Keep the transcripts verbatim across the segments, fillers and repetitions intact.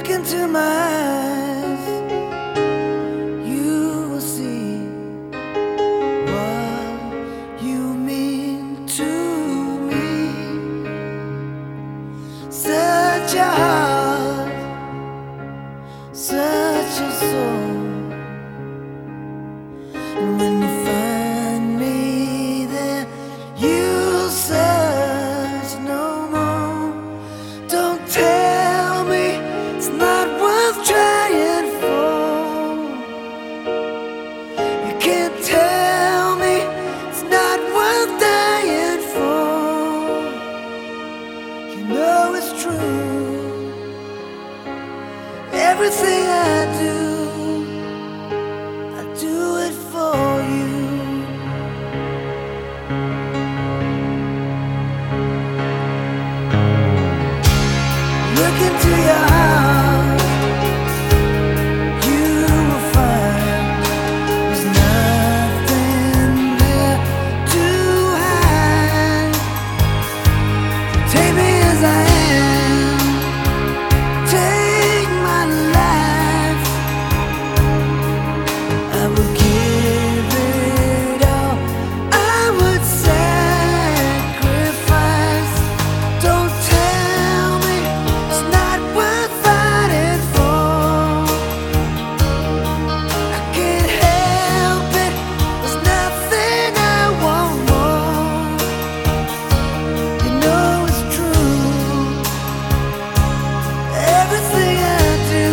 Look into my eyes, you will see what you mean to me. Such a heart, such a soul. And when you find me there, you'll search no more. Don't tell me it's not worth trying for. You can't tell me it's not worth dying for. You know it's true. Everything I do, I do it for you. Look into your heart, you will find there's nothing there to hide. Take me as I am, take my life. I will give it all, I would sacrifice. Don't tell me it's not worth fighting for. I can't help it, there's nothing I want more. You know it's true. Everything I do,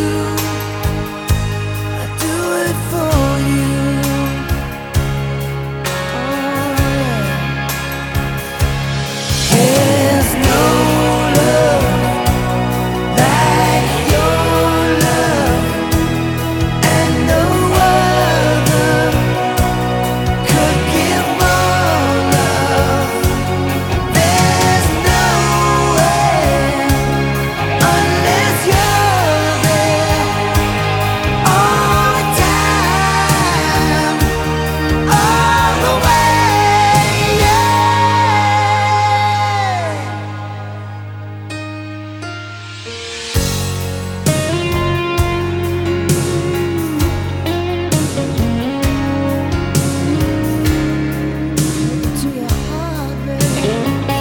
I do it for you. Oh yeah. There's no love like your love, and no other could give more love. There's no way unless you're there all the time, all the way, yeah. To your heart, baby.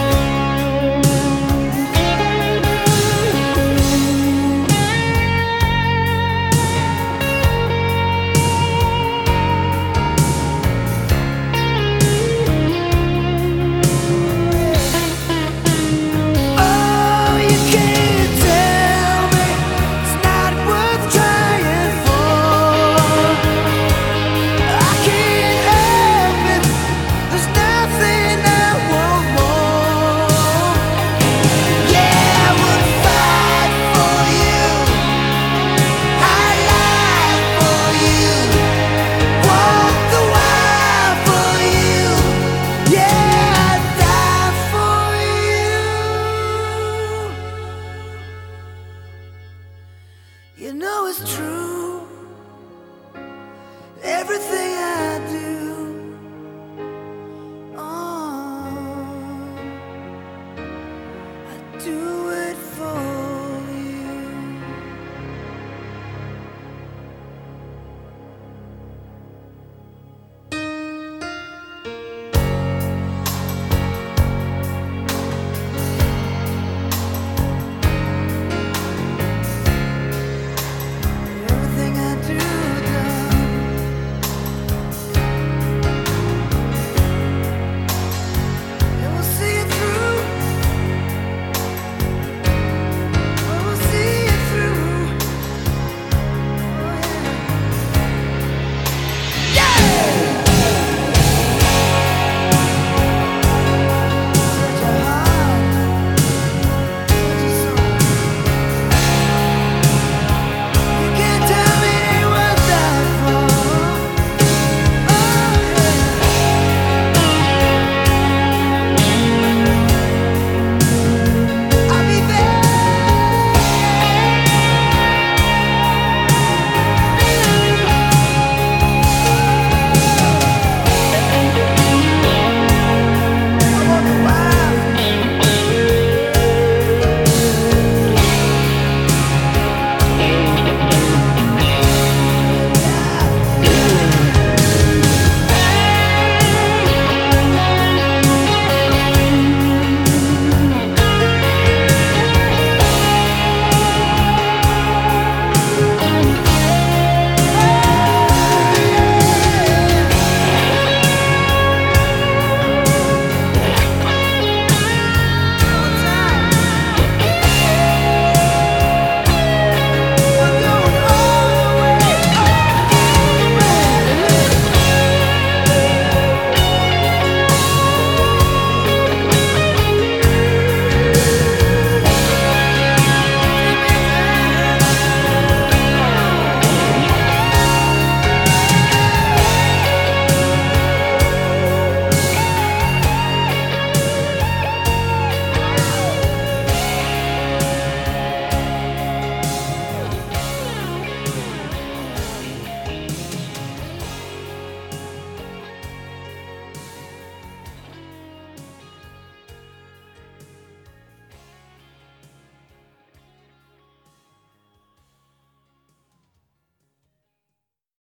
Oh, you can't tell me it's not worth trying for. I can't help it, there's nothing I want more. Yeah, I would fight for you, I lie for you, walk the wire for you. Yeah, I'd die for you. You know it's true. Everything